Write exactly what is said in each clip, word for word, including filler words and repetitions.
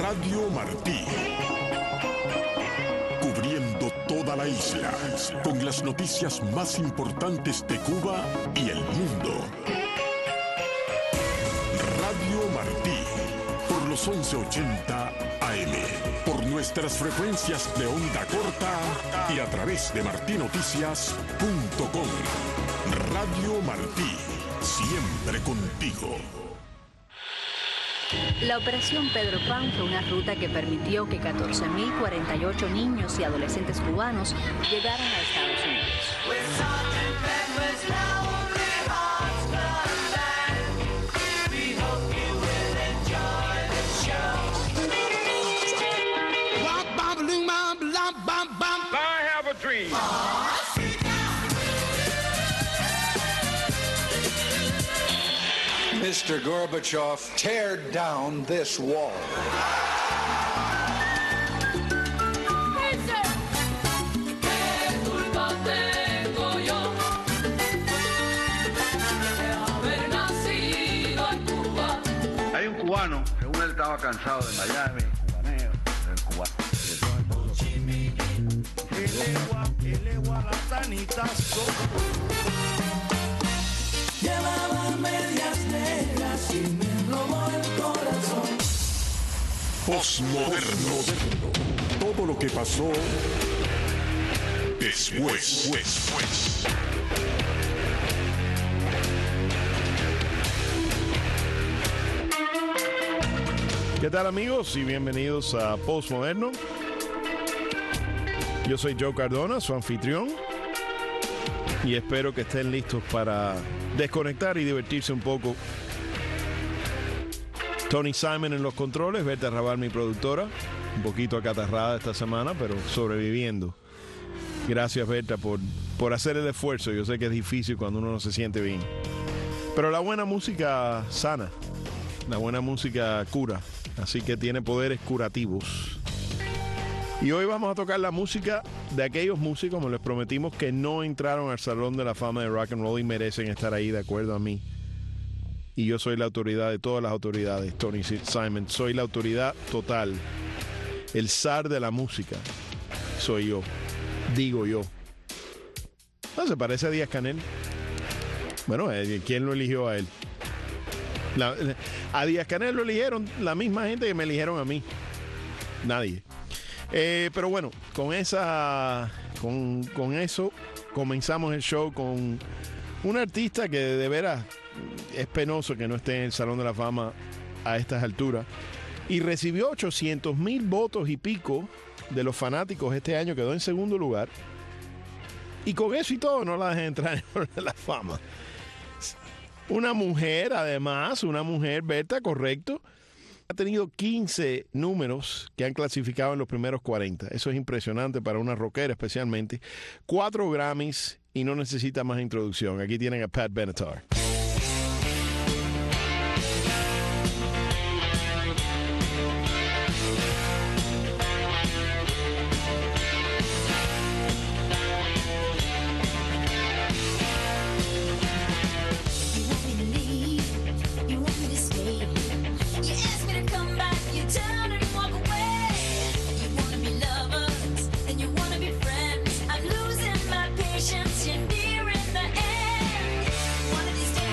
Radio Martí. Cubriendo toda la isla, con las noticias más importantes de Cuba y el mundo. Radio Martí, por los once ochenta A M, por nuestras frecuencias de onda corta y a través de martinoticias punto com. Radio Martí, siempre contigo. La Operación Pedro Pan fue una ruta que permitió que catorce mil cuarenta y ocho niños y adolescentes cubanos llegaran a Estados Unidos. I have a dream. Mister Gorbachev, tear down this wall. Hay un cubano, según él estaba cansado de Miami, cubaneo, del cubano. Llevaba medias negras y me robó el corazón. Postmoderno. Todo lo que pasó después. después. ¿Qué tal, amigos? Y bienvenidos a Postmoderno. Yo soy Joe Cardona, su anfitrión, y espero que estén listos para desconectar y divertirse un poco. Tony Simon en los controles, Berta Raval, mi productora, un poquito acatarrada esta semana, pero sobreviviendo. Gracias, Berta, por, por hacer el esfuerzo. Yo sé que es difícil cuando uno no se siente bien, pero la buena música sana, la buena música cura, así que tiene poderes curativos. Y hoy vamos a tocar la música de aquellos músicos, como les prometimos, que no entraron al Salón de la Fama de Rock and Roll y merecen estar ahí, de acuerdo a mí. Y yo soy la autoridad de todas las autoridades, Tony Simon. Soy la autoridad total. El zar de la música soy yo. Digo yo. No, se parece a Díaz Canel. Bueno, ¿quién lo eligió a él? La, a Díaz Canel lo eligieron la misma gente que me eligieron a mí. Nadie. Eh, pero bueno, con esa, con, con eso comenzamos el show con un artista que de veras es penoso que no esté en el Salón de la Fama a estas alturas, y recibió ochocientos mil votos y pico de los fanáticos este año, quedó en segundo lugar, y con eso y todo no la dejan entrar en el Salón de la Fama. Una mujer, además, una mujer, Berta, correcto. Ha tenido quince números que han clasificado en los primeros cuarenta. Eso es impresionante para una rockera especialmente. Cuatro Grammys y no necesita más introducción. Aquí tienen a Pat Benatar. One of these days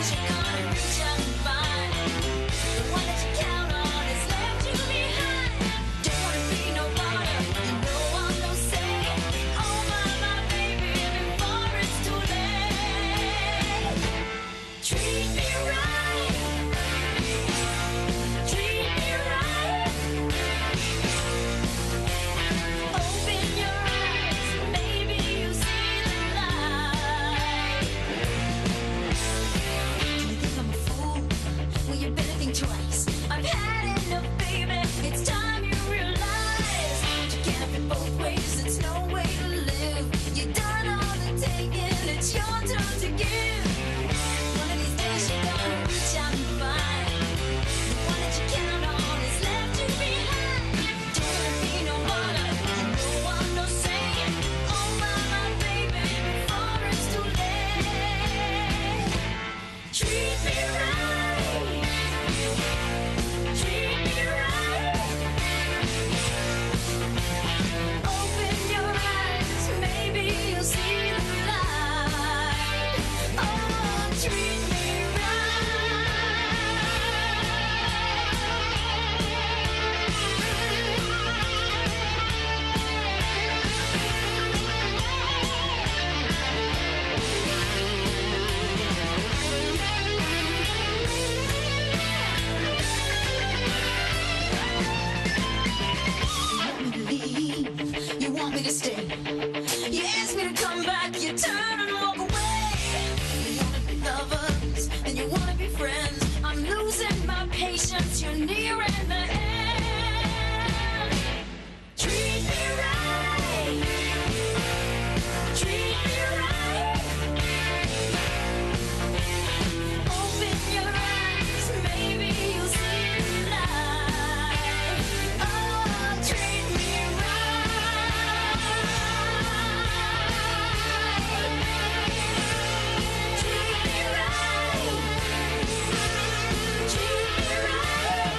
to stay. You ask me to come back, you turn and walk away. You wanna be lovers, and you wanna be friends. I'm losing my patience, you're nearing the end. Treat me right. Treat me right. Open your eyes, maybe you'll see the light. Oh, treat me right. Treat me right. Treat me right.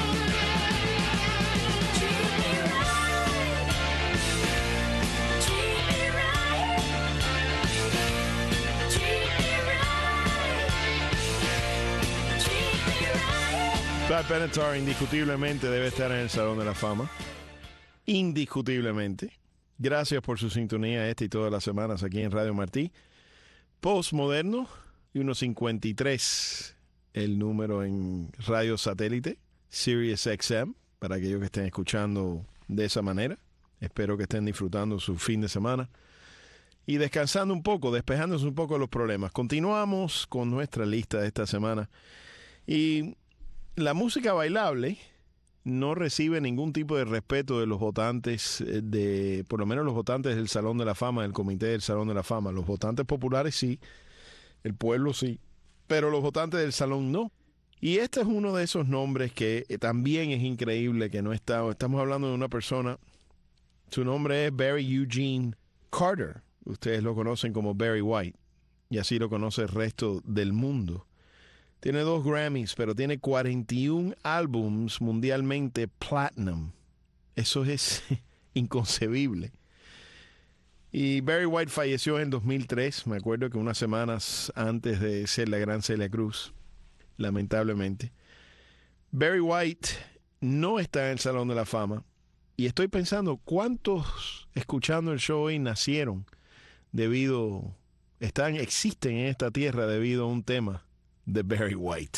Treat me right. Treat me right. Treat me right. Treat me right. Pat Benatar indiscutiblemente debe estar en el Salón de la Fama. Indiscutiblemente. Gracias por su sintonía esta y todas las semanas aquí en Radio Martí. Postmoderno y uno cincuenta y tres el número en radio satélite, Sirius X M, para aquellos que estén escuchando de esa manera. Espero que estén disfrutando su fin de semana y descansando un poco, despejándose un poco de los problemas. Continuamos con nuestra lista de esta semana. Y la música bailable no recibe ningún tipo de respeto de los votantes, de por lo menos los votantes del Salón de la Fama, del Comité del Salón de la Fama. Los votantes populares sí, el pueblo sí, pero los votantes del Salón no. Y este es uno de esos nombres que también es increíble que no está. Estamos hablando de una persona, su nombre es Barry Eugene Carter. Ustedes lo conocen como Barry White, y así lo conoce el resto del mundo. Tiene dos Grammys, pero tiene cuarenta y un álbums mundialmente platinum. Eso es inconcebible. Y Barry White falleció en dos mil tres. Me acuerdo que unas semanas antes de ser la gran Celia Cruz, lamentablemente. Barry White no está en el Salón de la Fama. Y estoy pensando, ¿cuántos escuchando el show hoy nacieron debido, están, existen en esta tierra debido a un tema de Barry White?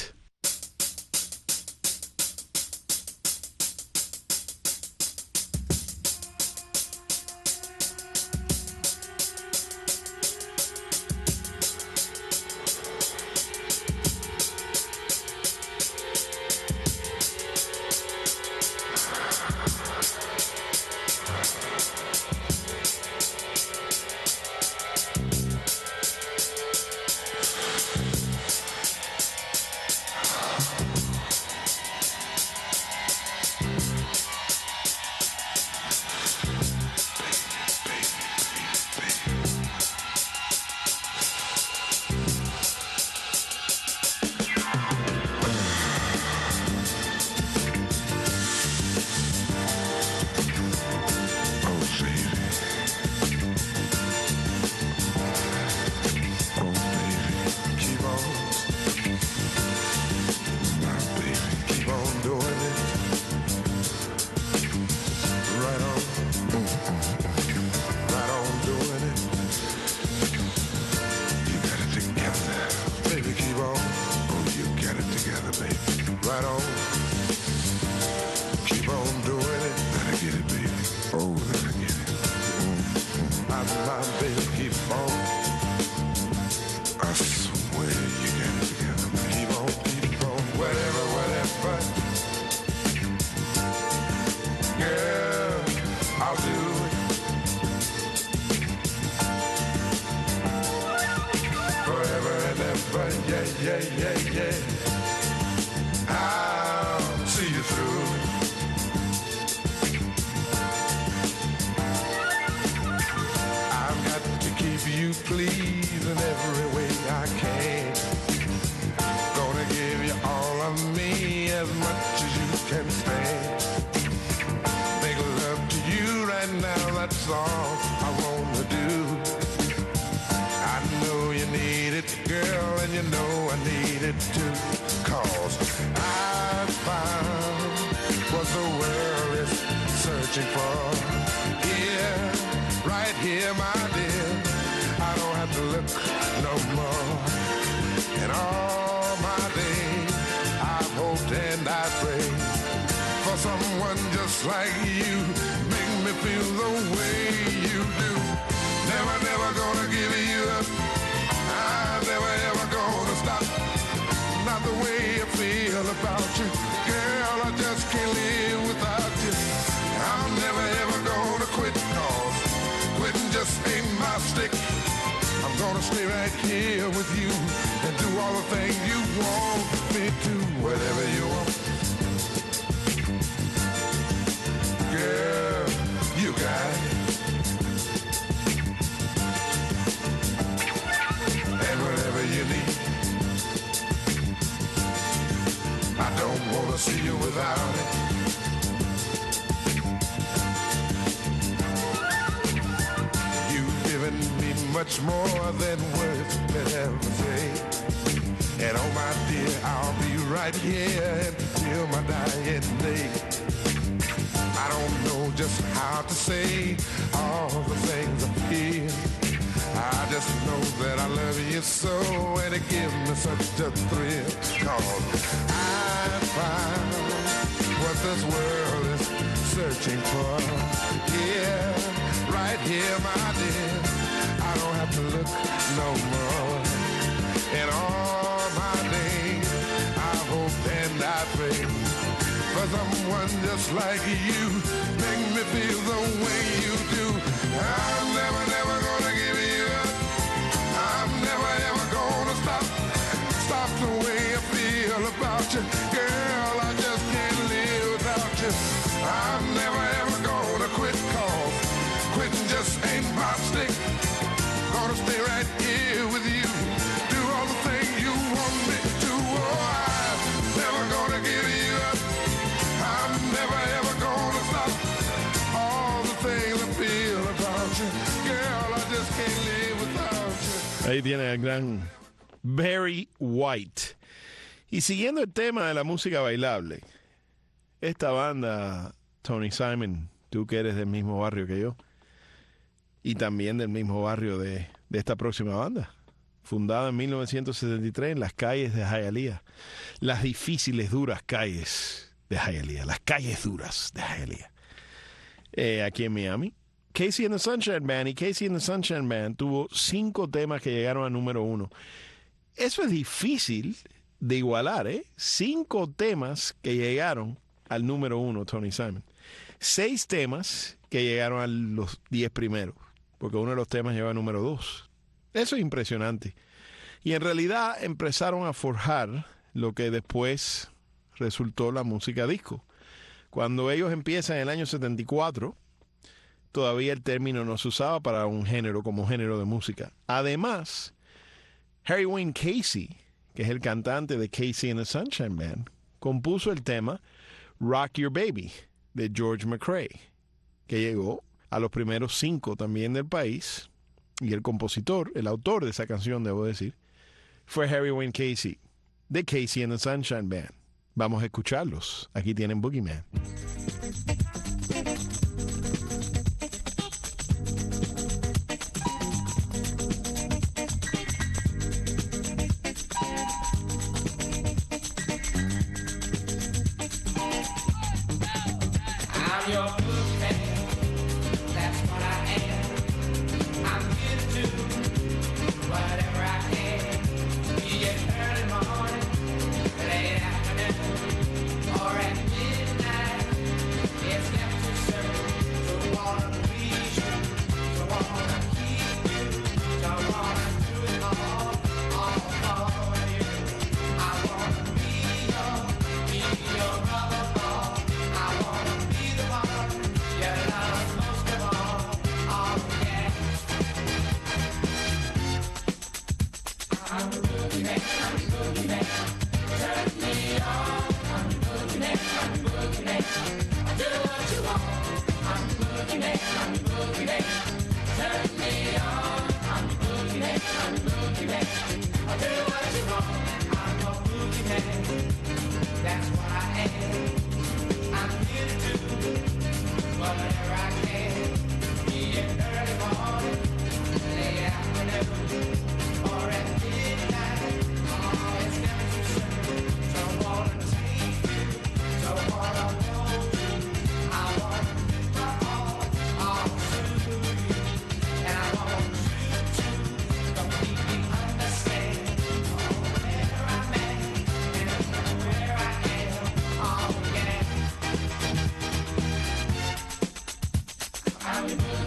Someone just like you make me feel the way you do. Never, never gonna give you up. I'm never, ever gonna stop. Not the way I feel about you. Girl, I just can't live without you. I'm never, ever gonna quit, cause quitting just ain't my stick. I'm gonna stay right here with you and do all the things you want me to, whatever you want. Girl, you got it. And whatever you need. I don't wanna see you without it. You've given me much more than words could ever say. And oh my dear, I'll be right here until my dying day. I don't know just how to say all the things I feel. I just know that I love you so, and it gives me such a thrill. Cause I found what this world is searching for. Yeah, right here, my dear. I don't have to look no more. In all my days, I hope and I pray for someone just like you. Make me feel the way you do. I'm never, never gonna give you up. I'm never, ever gonna stop. Stop the way I feel about you. Girl, I just can't live without you. I'm never, ever gonna quit, cause quitting just ain't my stick. Gonna stay right here with you. Do all the things you want me to. Oh, I'm never gonna give you up. I'm never ever gonna stop. All the things I feel about you. Girl, I just can't live without you. Ahí tiene el gran Barry White. Y siguiendo el tema de la música bailable, esta banda, Tony Simon, tú que eres del mismo barrio que yo, y también del mismo barrio de, de esta próxima banda, fundada en mil novecientos setenta y tres en las calles de Hialeah, las difíciles, duras calles de Hialeah, las calles duras de Hialeah, eh, aquí en Miami. Casey and the Sunshine Band, y Casey and the Sunshine Band tuvo cinco temas que llegaron a número uno. Eso es difícil de igualar, ¿eh? Cinco temas que llegaron al número uno, Tony Simon. Seis temas que llegaron a los diez primeros, porque uno de los temas llegó al número dos. Eso es impresionante. Y en realidad empezaron a forjar lo que después resultó la música disco. Cuando ellos empiezan en el año setenta y cuatro, todavía el término no se usaba para un género como género de música. Además, Harry Wayne Casey, que es el cantante de Casey and the Sunshine Band, compuso el tema Rock Your Baby de George McCrae, que llegó a los primeros cinco también del país, y el compositor, el autor de esa canción, debo decir, fue Harry Wayne Casey, de Casey and the Sunshine Band. Vamos a escucharlos. Aquí tienen Boogeyman.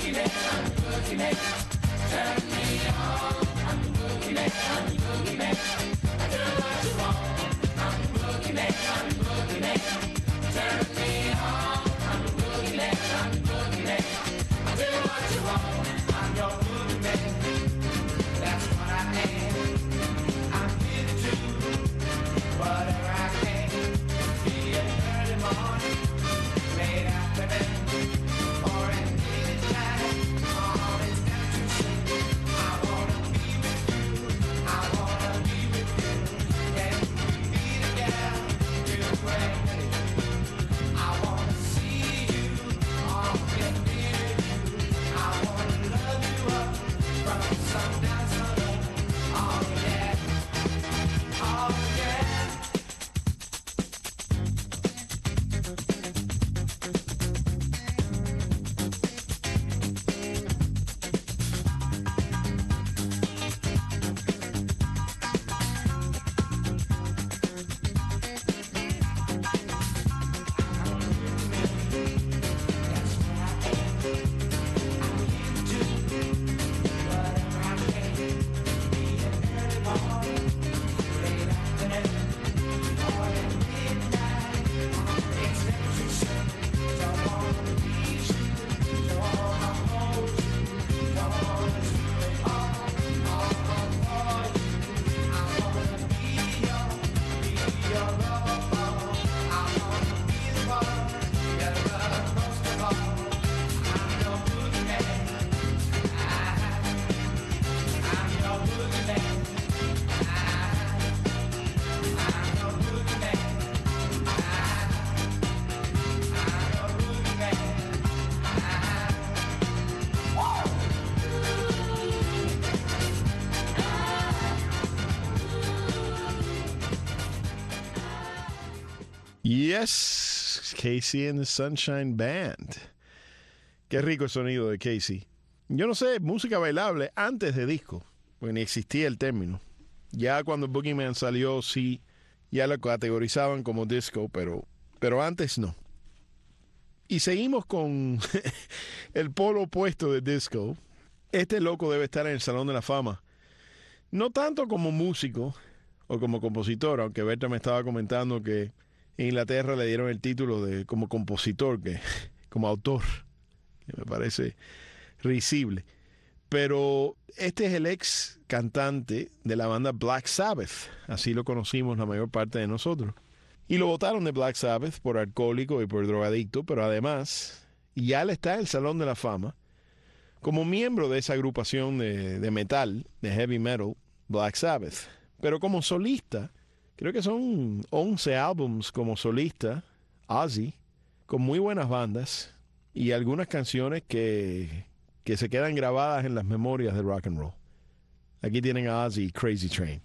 Yes, Casey and the Sunshine Band. Qué rico el sonido de Casey. Yo no sé, música bailable antes de disco, porque ni existía el término. Ya cuando Boogeyman salió, sí, ya lo categorizaban como disco, pero, pero antes no. Y seguimos con el polo opuesto de disco. Este loco debe estar en el Salón de la Fama. No tanto como músico o como compositor, aunque Berta me estaba comentando que en Inglaterra le dieron el título de como compositor, que como autor, que me parece risible. Pero este es el ex cantante de la banda Black Sabbath, así lo conocimos la mayor parte de nosotros. Y lo votaron de Black Sabbath por alcohólico y por drogadicto, pero además ya le está en el Salón de la Fama como miembro de esa agrupación de, de metal, de heavy metal, Black Sabbath. Pero como solista, creo que son once álbums como solista, Ozzy, con muy buenas bandas y algunas canciones que, que se quedan grabadas en las memorias de rock and roll. Aquí tienen a Ozzy, Crazy Train.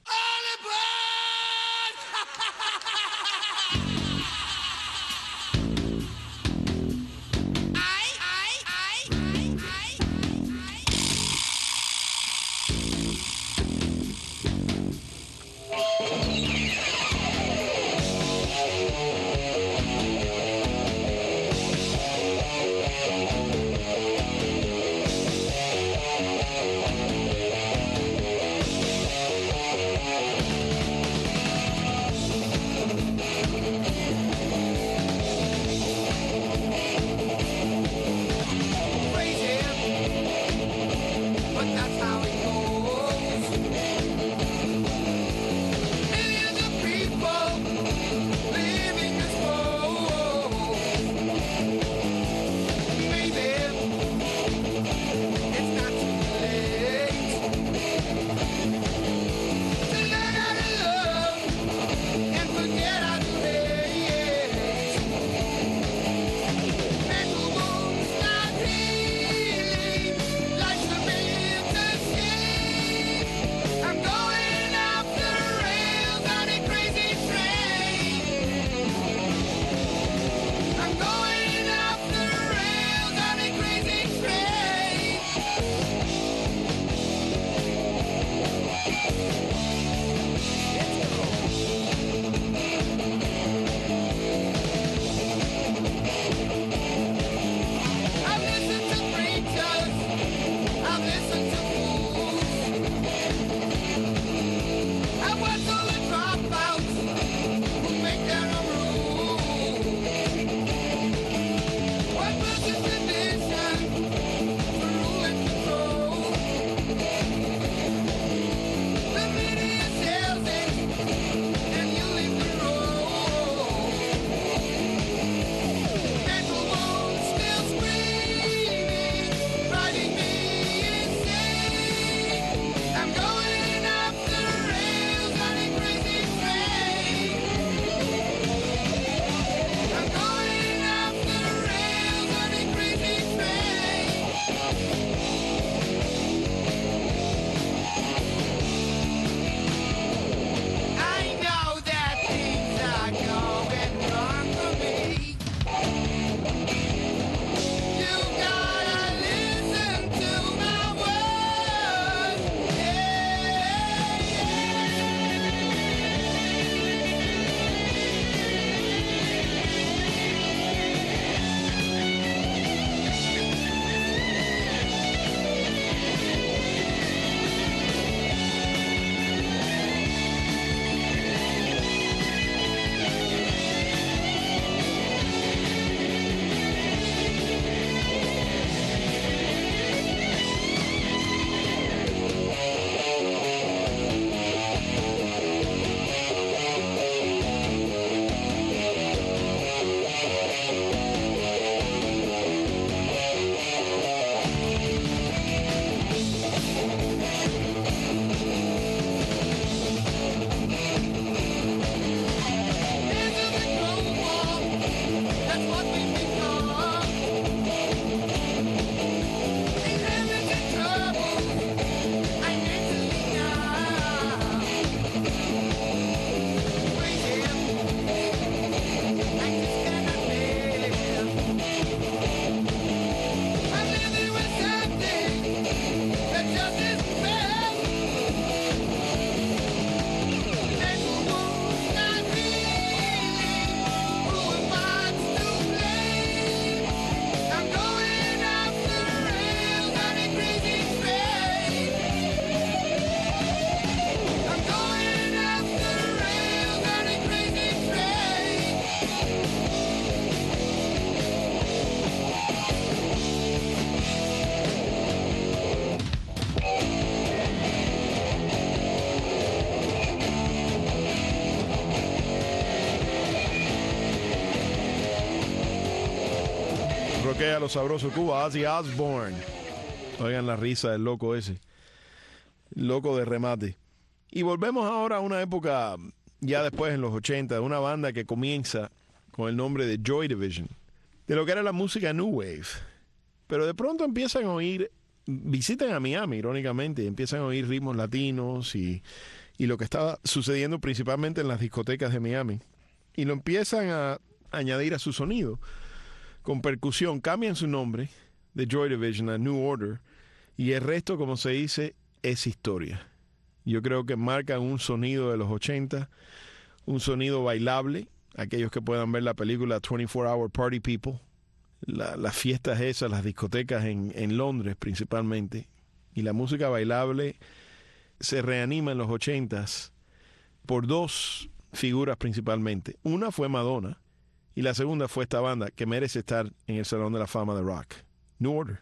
roquea lo sabroso Cuba, Ozzy Osbourne. Oigan la risa del loco ese. Loco de remate. Y volvemos ahora a una época, ya después en los ochenta, de una banda que comienza con el nombre de Joy Division, de lo que era la música New Wave. Pero de pronto empiezan a oír, visitan a Miami, irónicamente, y empiezan a oír ritmos latinos y, y lo que estaba sucediendo principalmente en las discotecas de Miami. Y lo empiezan a añadir a su sonido. Con percusión, cambian su nombre de Joy Division a New Order, y el resto, como se dice, es historia. Yo creo que marcan un sonido de los ochenta, un sonido bailable. Aquellos que puedan ver la película veinticuatro hour Party People, la, las fiestas esas, las discotecas en, en Londres principalmente, y la música bailable se reanima en los ochentas por dos figuras principalmente. Una fue Madonna, y la segunda fue esta banda que merece estar en el Salón de la Fama de Rock, New Order.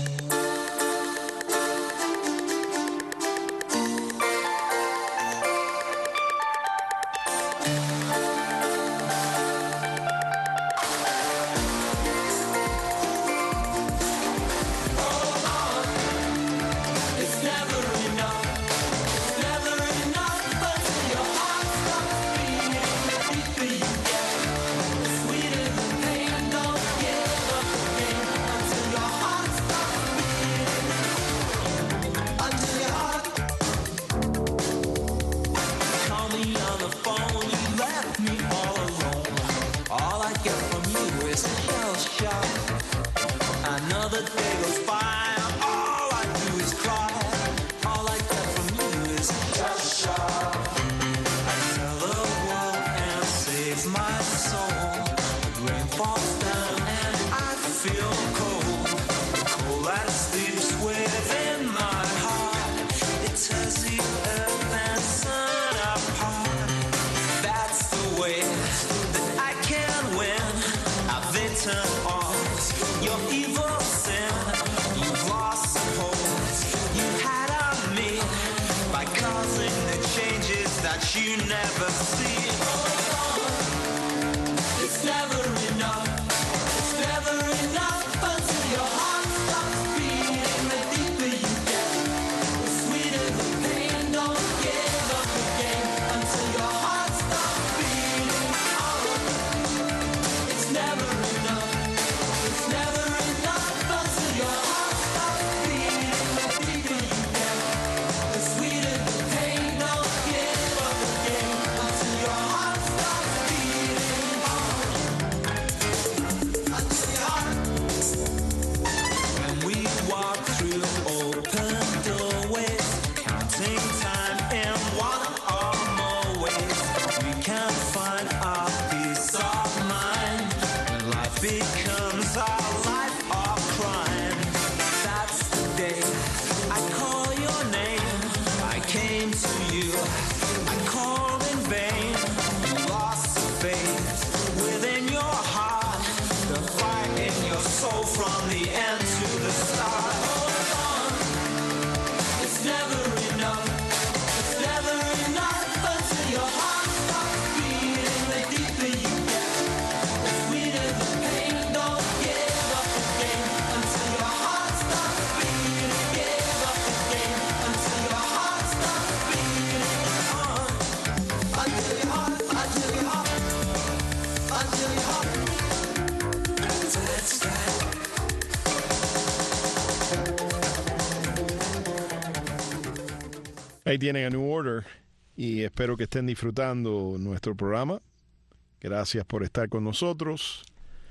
Ahí tienen a New Order y espero que estén disfrutando nuestro programa. Gracias por estar con nosotros.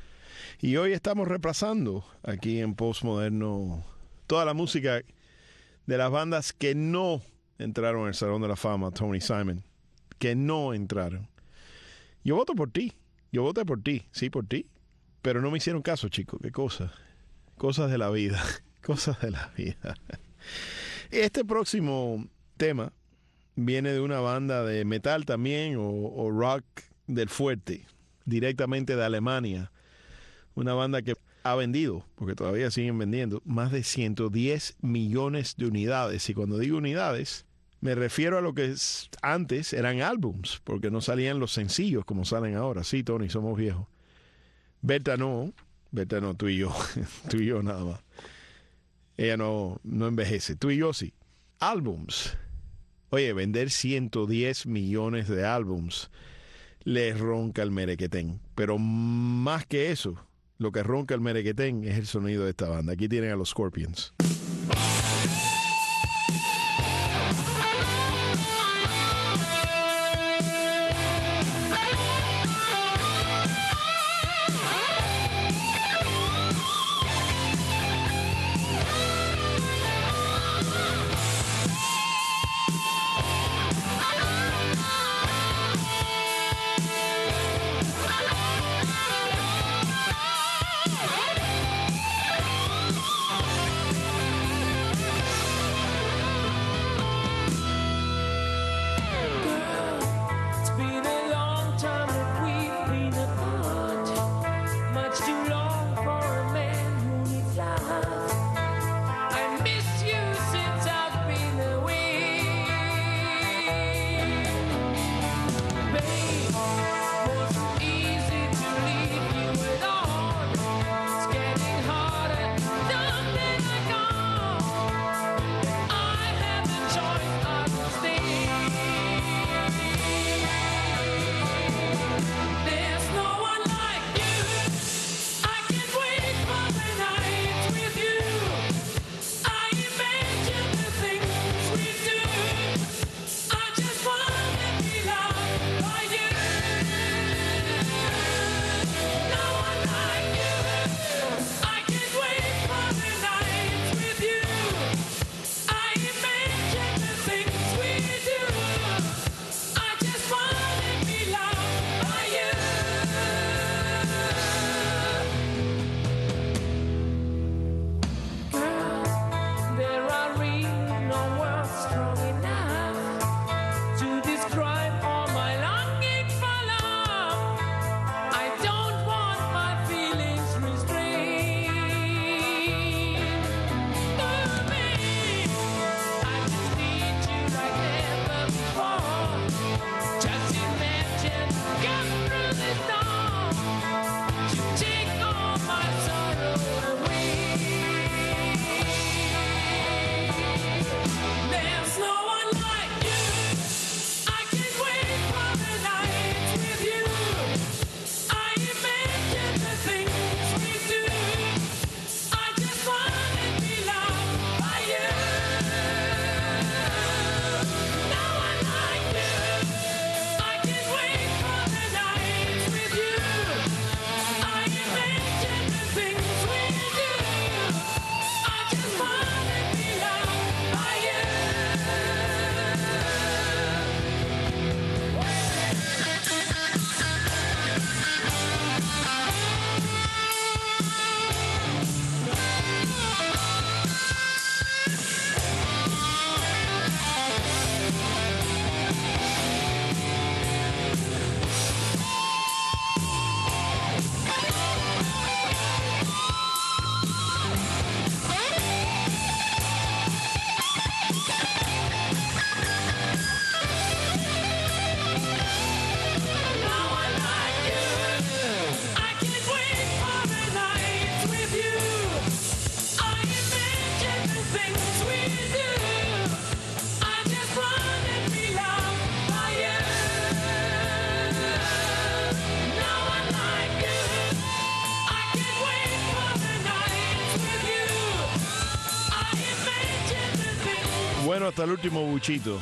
Y hoy estamos repasando aquí en Postmoderno toda la música de las bandas que no entraron en el Salón de la Fama, Tony Simon, que no entraron. Yo voto por ti, yo voté por ti, sí, por ti, pero no me hicieron caso, chicos. Qué cosas, cosas de la vida, cosas de la vida. Este próximo tema viene de una banda de metal también o, o rock del fuerte, directamente de Alemania. Una banda que ha vendido, porque todavía siguen vendiendo, más de ciento diez millones de unidades. Y cuando digo unidades, me refiero a lo que es, antes eran álbums, porque no salían los sencillos como salen ahora. Sí, Tony, somos viejos. Berta no, Berta no, tú y yo. Tú y yo nada más. Ella no, no envejece. Tú y yo sí. Álbums. Oye, vender ciento diez millones de álbums le ronca el merequetén. Pero más que eso, lo que ronca el merequetén es el sonido de esta banda. Aquí tienen a los Scorpions. Bueno, hasta el último buchito.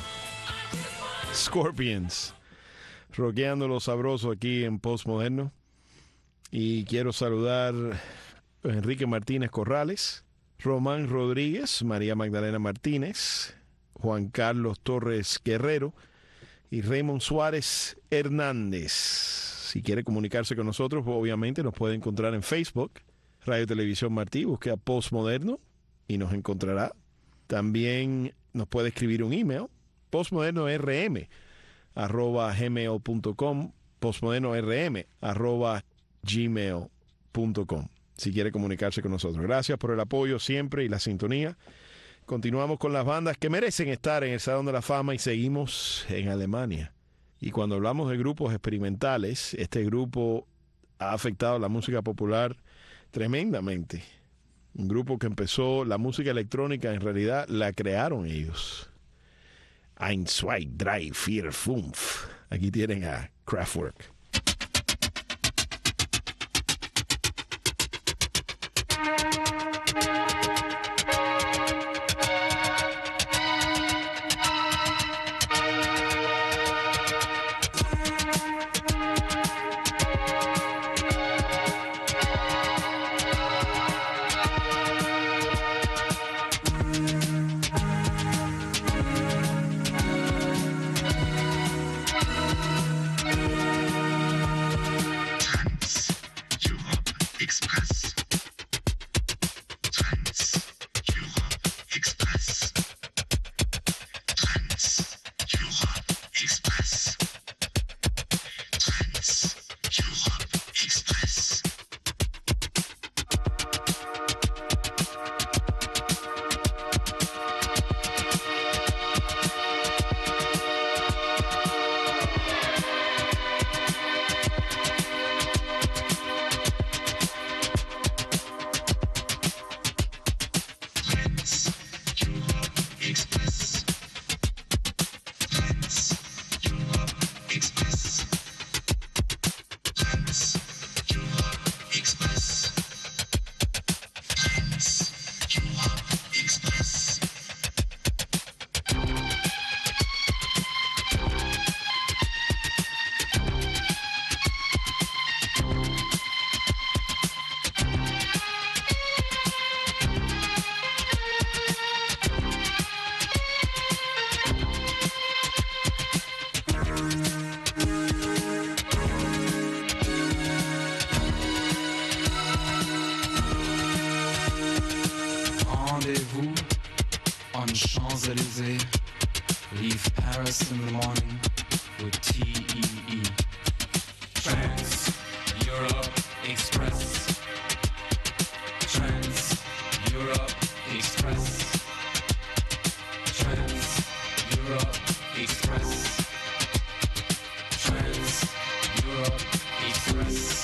Scorpions. Rockeando lo sabroso aquí en Postmoderno. Y quiero saludar a Enrique Martínez Corrales, Román Rodríguez, María Magdalena Martínez, Juan Carlos Torres Guerrero y Raymond Suárez Hernández. Si quiere comunicarse con nosotros, obviamente nos puede encontrar en Facebook, Radio Televisión Martí, busque a Postmoderno y nos encontrará. También nos puede escribir un email, postmodernorm arroba gmail punto com, postmodernorm arroba gmail punto com, si quiere comunicarse con nosotros. Gracias por el apoyo siempre y la sintonía. Continuamos con las bandas que merecen estar en el Salón de la Fama y seguimos en Alemania. Y cuando hablamos de grupos experimentales, este grupo ha afectado la música popular tremendamente. Un grupo que empezó la música electrónica, en realidad la crearon ellos. Ein, zwei, drei, vier, fünf. Aquí tienen a Kraftwerk. Champs-Élysées, leave Paris in the morning with T E E. Trans Europe Express. Trans Europe Express. Trans Europe Express. Trans Europe Express.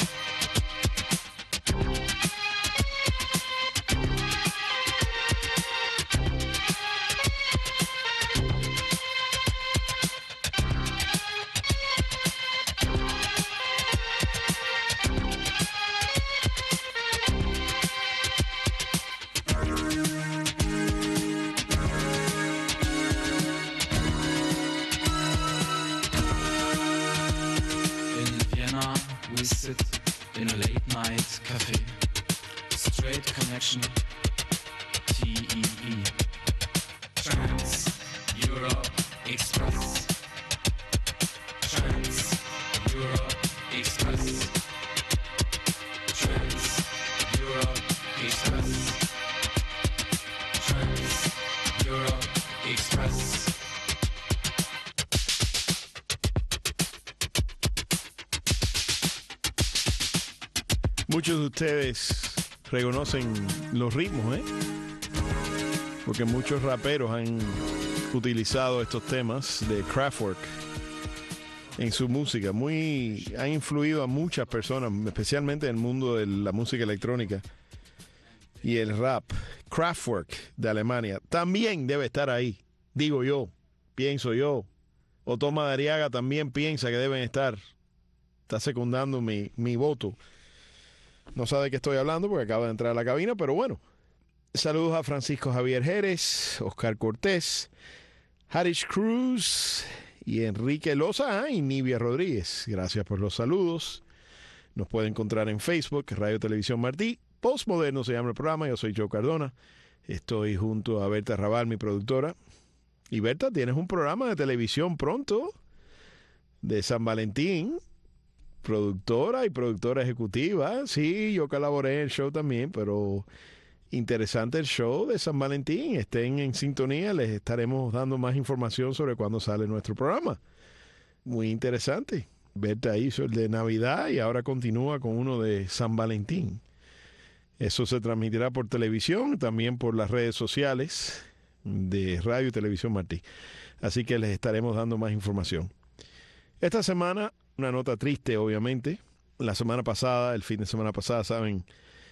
In a late night cafe, straight connection, T E E. Trans Europe Express. Trans Europe Express. Trans Europe Express. Trans Europe Express. Muchos de ustedes reconocen los ritmos, ¿eh? Porque muchos raperos han utilizado estos temas de Kraftwerk en su música. Muy, han influido a muchas personas, especialmente en el mundo de la música electrónica y el rap. Kraftwerk de Alemania también debe estar ahí, digo yo, pienso yo. Otto Madariaga también piensa que deben estar. Está secundando mi, mi voto. No sabe de qué estoy hablando porque acaba de entrar a la cabina, pero bueno. Saludos a Francisco Javier Jerez, Oscar Cortés, Harish Cruz y Enrique Loza ah, y Nivia Rodríguez. Gracias por los saludos. Nos puede encontrar en Facebook, Radio Televisión Martí. Postmoderno se llama el programa. Yo soy Joe Cardona. Estoy junto a Berta Raval, mi productora. Y Berta, tienes un programa de televisión pronto de San Valentín. Productora y productora ejecutiva. Sí, yo colaboré en el show también, pero interesante el show de San Valentín. Estén en sintonía, les estaremos dando más información sobre cuándo sale nuestro programa. Muy interesante. Berta hizo el de Navidad y ahora continúa con uno de San Valentín. Eso se transmitirá por televisión, también por las redes sociales de Radio y Televisión Martí. Así que les estaremos dando más información. Esta semana, una nota triste, obviamente. La semana pasada, el fin de semana pasada, saben,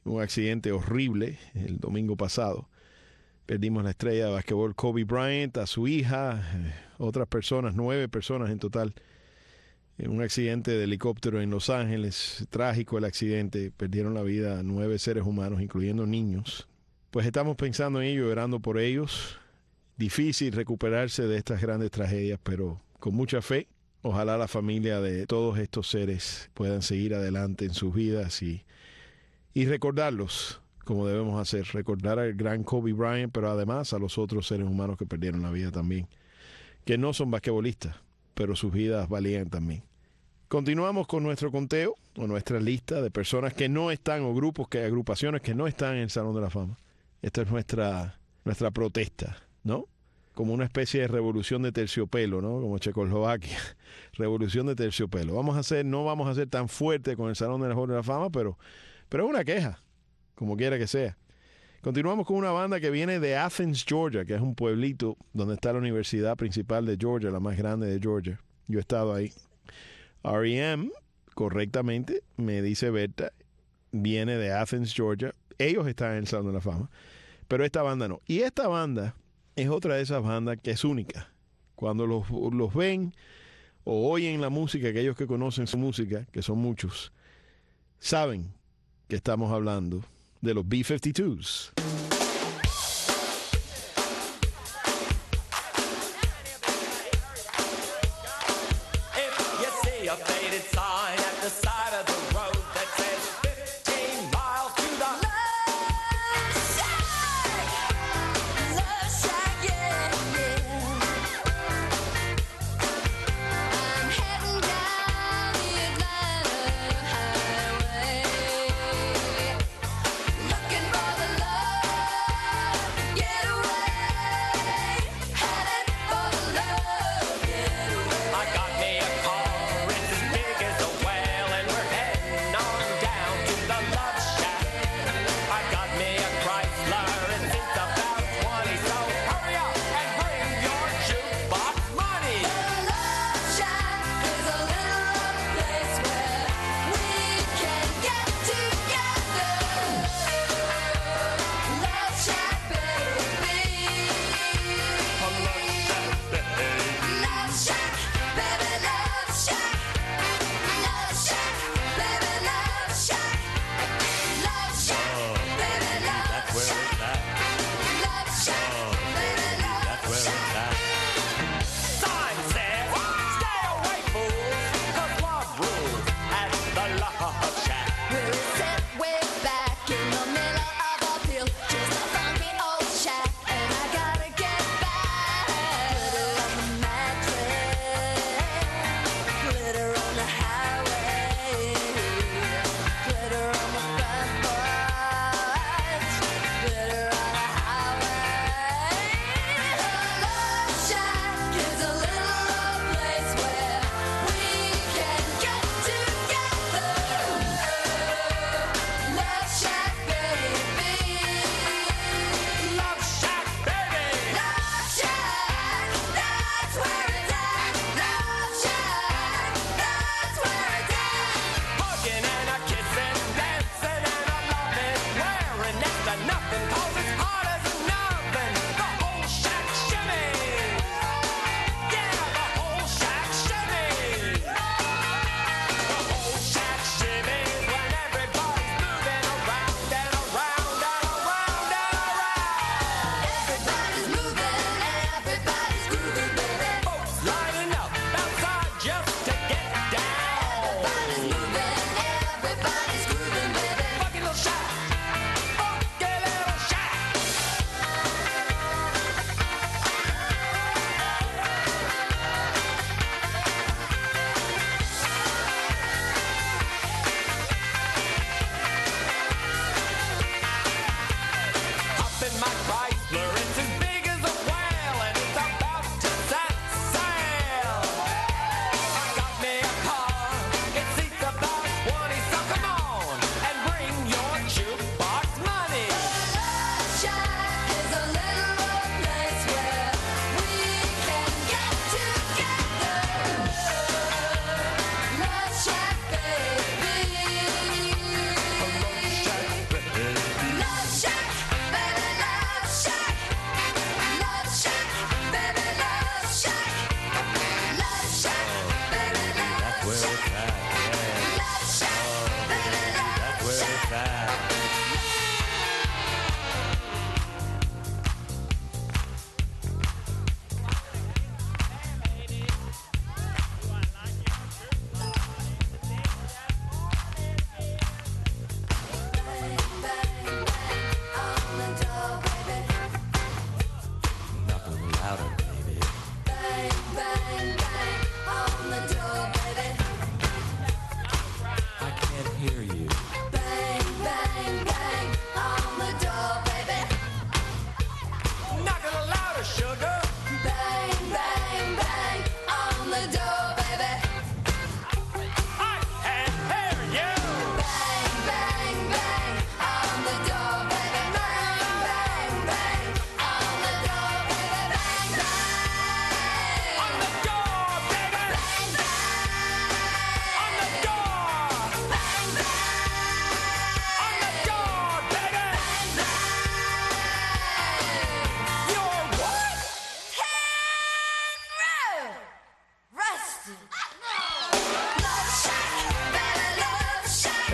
un accidente horrible el domingo pasado. Perdimos la estrella de basquetbol Kobe Bryant, a su hija, eh, otras personas, nueve personas en total, en un accidente de helicóptero en Los Ángeles. Trágico el accidente, perdieron la vida nueve seres humanos, incluyendo niños. Pues estamos pensando en ellos, orando por ellos. Difícil recuperarse de estas grandes tragedias, pero con mucha fe, ojalá la familia de todos estos seres puedan seguir adelante en sus vidas y, y recordarlos como debemos hacer, recordar al gran Kobe Bryant, pero además a los otros seres humanos que perdieron la vida también, que no son basquetbolistas, pero sus vidas valían también. Continuamos con nuestro conteo, o nuestra lista de personas que no están, o grupos, que agrupaciones que no están en el Salón de la Fama. Esta es nuestra, nuestra protesta, ¿no? Como una especie de revolución de terciopelo, ¿no? Como Checoslovaquia, revolución de terciopelo. Vamos a hacer, no vamos a ser tan fuerte con el Salón de la Fama, pero, pero es una queja, como quiera que sea. Continuamos con una banda que viene de Athens, Georgia, que es un pueblito donde está la universidad principal de Georgia, la más grande de Georgia. Yo he estado ahí. R E M, correctamente, me dice Berta, viene de Athens, Georgia. Ellos están en el Salón de la Fama, pero esta banda no. Y esta banda es otra de esas bandas que es única. Cuando los, los ven o oyen la música, aquellos que conocen su música, que son muchos, saben que estamos hablando de los B cincuenta y dos.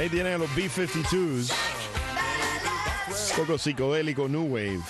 Ahí tienen a los B cincuenta y dos. Un poco psicodélico, New Wave.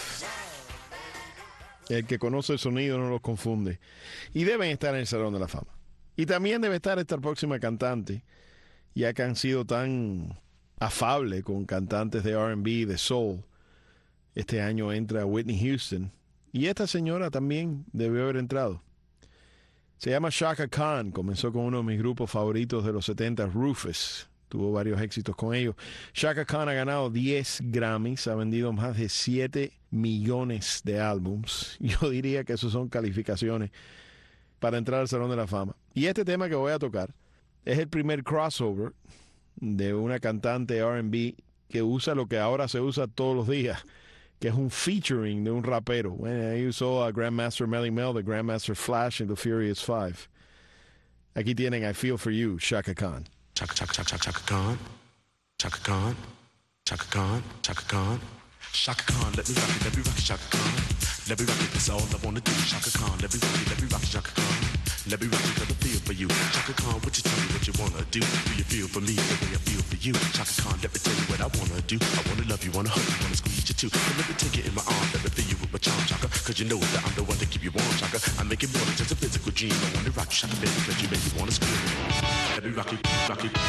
El que conoce el sonido no los confunde. Y deben estar en el Salón de la Fama. Y también debe estar esta próxima cantante, ya que han sido tan afables con cantantes de R and B, de soul. Este año entra Whitney Houston. Y esta señora también debió haber entrado. Se llama Chaka Khan. Comenzó con uno de mis grupos favoritos de los setenta, Rufus. Tuvo varios éxitos con ellos. Chaka Khan ha ganado diez Grammys, ha vendido más de siete millones de álbums. Yo diría que eso son calificaciones para entrar al Salón de la Fama. Y este tema que voy a tocar es el primer crossover de una cantante R and B que usa lo que ahora se usa todos los días, que es un featuring de un rapero. Bueno, ahí usó a Grandmaster Melly Mel, de Grandmaster Flash and the Furious Five. Aquí tienen I Feel For You, Chaka Khan. Chaka, Chaka, Chaka, Chaka Khan. Chaka Khan. Chaka Khan. Chaka Khan. Chaka Khan, let me rock it, let me rock it, Chaka Khan. Let me rock it, that's all I wanna do. Chaka Khan, let me rock it, let me rock it, Chaka Khan. Let me rock it, cause I feel for you. Chaka Khan, what you tell me what you wanna do? Do you feel for me the way I feel for you? Chaka Khan, let me tell you what I wanna do. I wanna love you, wanna hug you, wanna squeeze you too. And let me take it in my arms, let me feel you with my charm, Chaka. Cause you know that I'm the one to keep you warm, Chaka. I make it more than just a physical dream. I wanna rock you, Chaka, baby, cause you make me wanna scream. Let me rock it, rock it.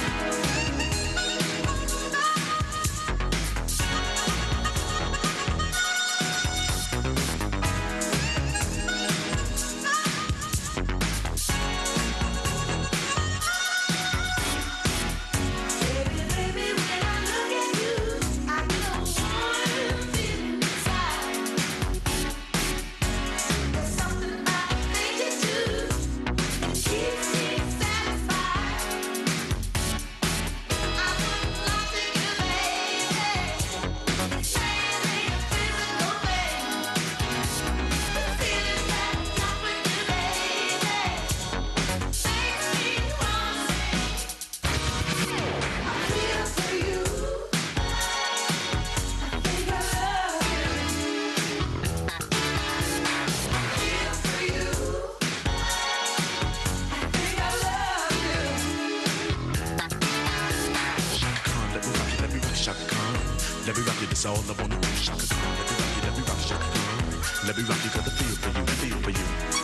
Let me rock it, that's all I wanna do. Chaka Khan, let me rock it, let me rock it, Chaka Khan. Let me rock it, cause I feel for you, I feel for you.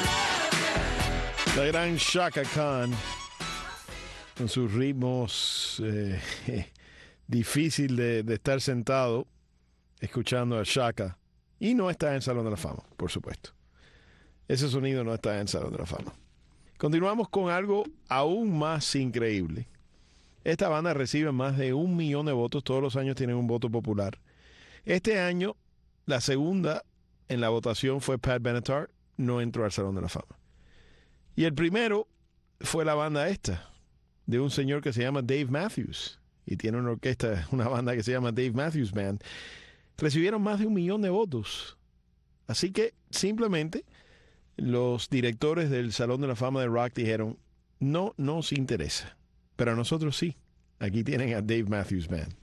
La gran Chaka Khan con sus ritmos años, eh, difícil de, de estar sentado escuchando a Shaka. Y no está en el Salón de la Fama, por supuesto. Ese sonido no está en el Salón de la Fama. Continuamos con algo aún más increíble. Esta banda recibe más de un millón de votos. Todos los años tienen un voto popular. Este año, la segunda en la votación fue Pat Benatar. No entró al Salón de la Fama. Y el primero fue la banda esta, de un señor que se llama Dave Matthews. Y tiene una orquesta, una banda que se llama Dave Matthews Band. Recibieron más de un millón de votos. Así que simplemente los directores del Salón de la Fama de Rock dijeron, no nos interesa. Pero a nosotros sí. Aquí tienen a Dave Matthews Band.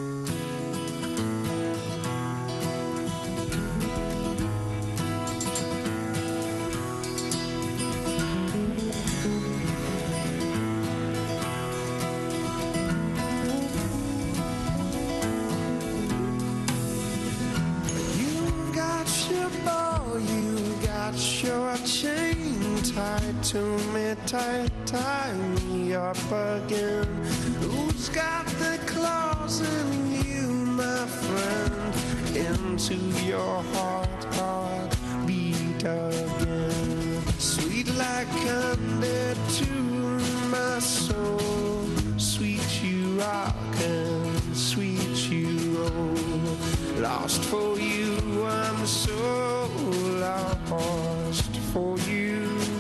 To me, tie, tie me up again. Who's got the claws in you, my friend? Into your heart, heart beat again. Sweet like candy to my soul. Sweet you rock and sweet you roll. Lost for you, I'm so lost for you.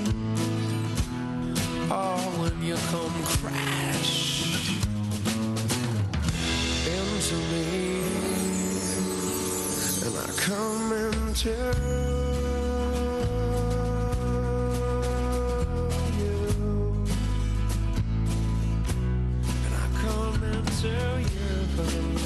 Oh, when you come crash into me, and I come into you, and I come into you.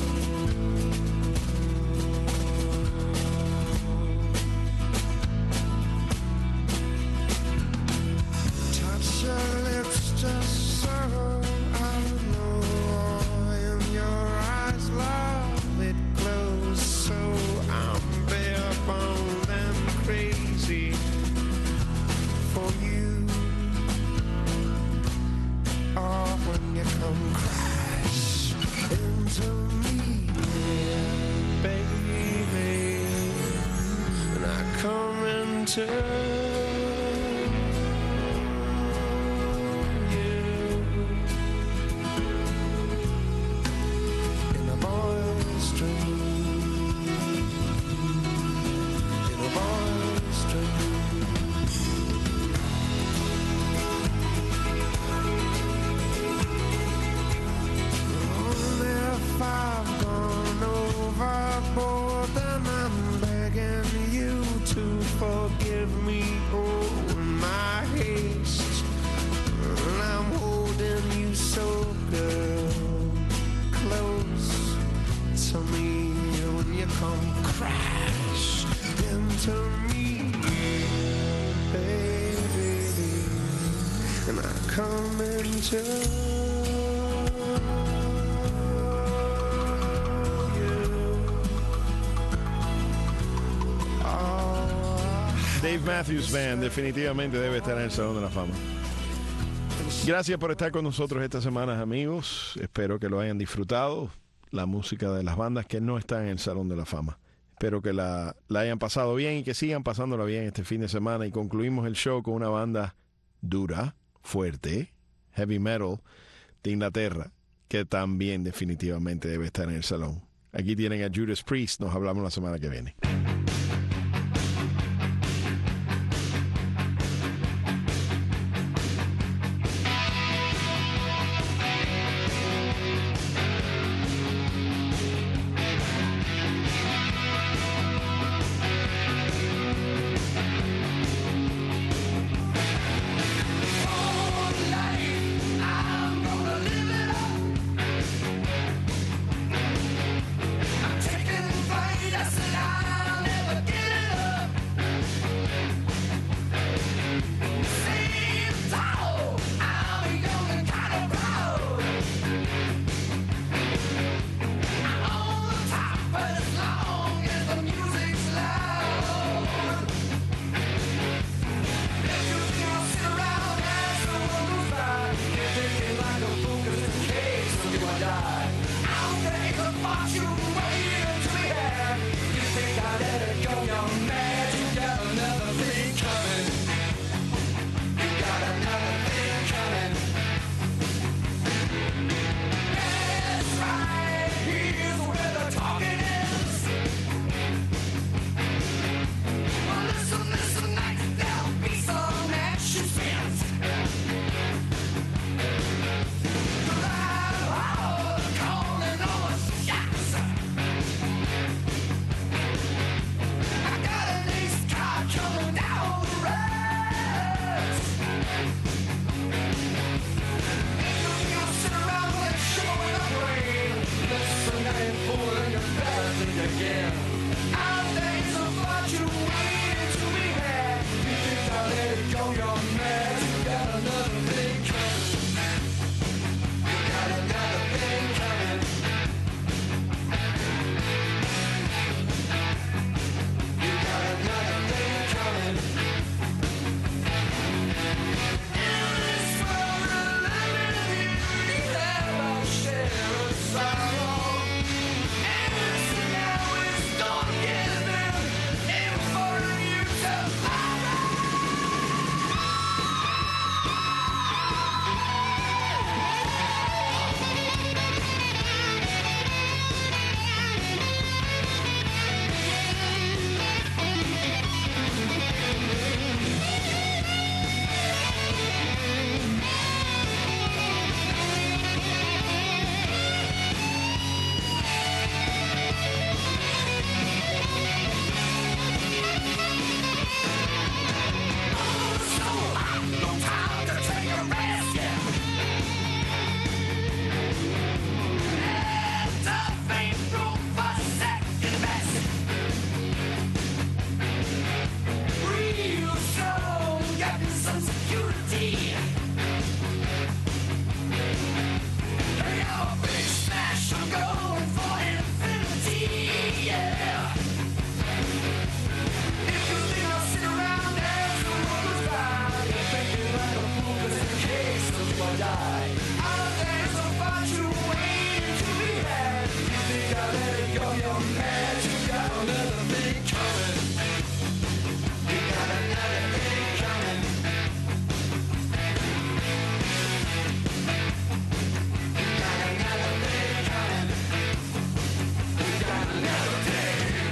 Just so I know in your eyes, love, it glows so I'm bare boned and crazy for you. Oh, when you come crash into me, baby, and I come into forgive me, oh, my haste. And I'm holding you so, girl, close to me when you come crash into me, baby, and I come into Dave Matthews Band definitivamente debe estar en el Salón de la Fama. Gracias por estar con nosotros estas semanas, amigos. Espero que lo hayan disfrutado. La música de las bandas que no están en el Salón de la Fama. Espero que la, la hayan pasado bien y que sigan pasándola bien este fin de semana. Y concluimos el show con una banda dura, fuerte, heavy metal de Inglaterra, que también definitivamente debe estar en el salón. Aquí tienen a Judas Priest. Nos hablamos la semana que viene. Taking flight, I said I again. Our days are far too waiting to be had. You think I let it go, you're mad. You got another thing coming. You got another thing coming. You got another thing coming. In this world of living, you have our share of sorrow. And so now it's gone giving in for you tomorrow. No time to take a rest, yeah. And tough ain't room for second best. Real strong, got some security. Your big smash, I'm going for infinity, yeah. If you think I'll sit around as the world goes by, you're thinking like a fool, 'cause in case of you I die, our days are far too waiting to be had. You think I let it go, you're mad. You got another thing coming. You got another thing coming. You got another thing coming. You got another thing.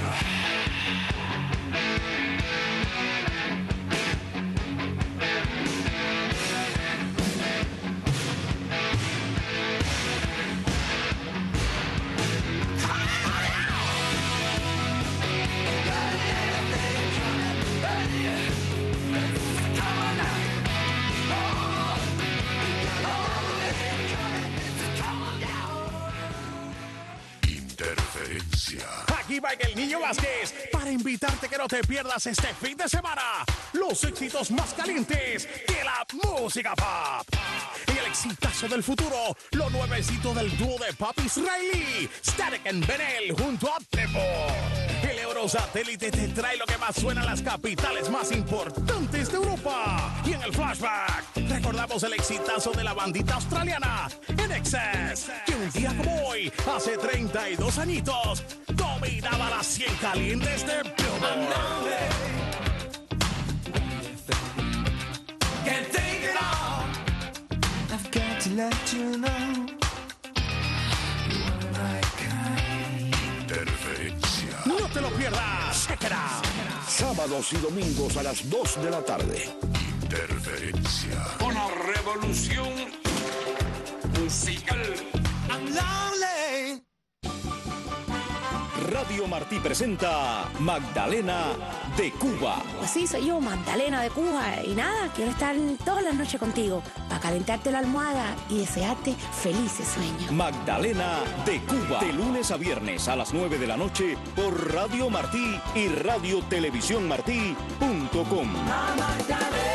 Interferencia. Aquí va el Niño Vázquez para invitarte que no te pierdas este fin de semana los éxitos más calientes de la música pop. Y el exitazo del futuro, lo nuevecito del dúo de pop israelí, Static and Benel junto a Tempo. El Eurosatélite te trae lo que más suena en las capitales más importantes de Europa. Y en el flashback, recordamos el exitazo de la bandita australiana, N X S, que un día como hoy, hace treinta y dos añitos, dominaba las cien calientes de Billboard. Can't take it all. I've got to let you know. You're my kind. Interferencia. No te lo pierdas. Check it out. Sábados y domingos a las dos de la tarde. Interferencia. Una revolución musical. I'm lonely. Radio Martí presenta Magdalena de Cuba. Pues sí, soy yo, Magdalena de Cuba. Y nada, quiero estar toda la noche contigo para calentarte la almohada y desearte felices sueños. Magdalena de Cuba. De lunes a viernes a las nueve de la noche por Radio Martí y Radio Televisión Martí punto com. Magdalena.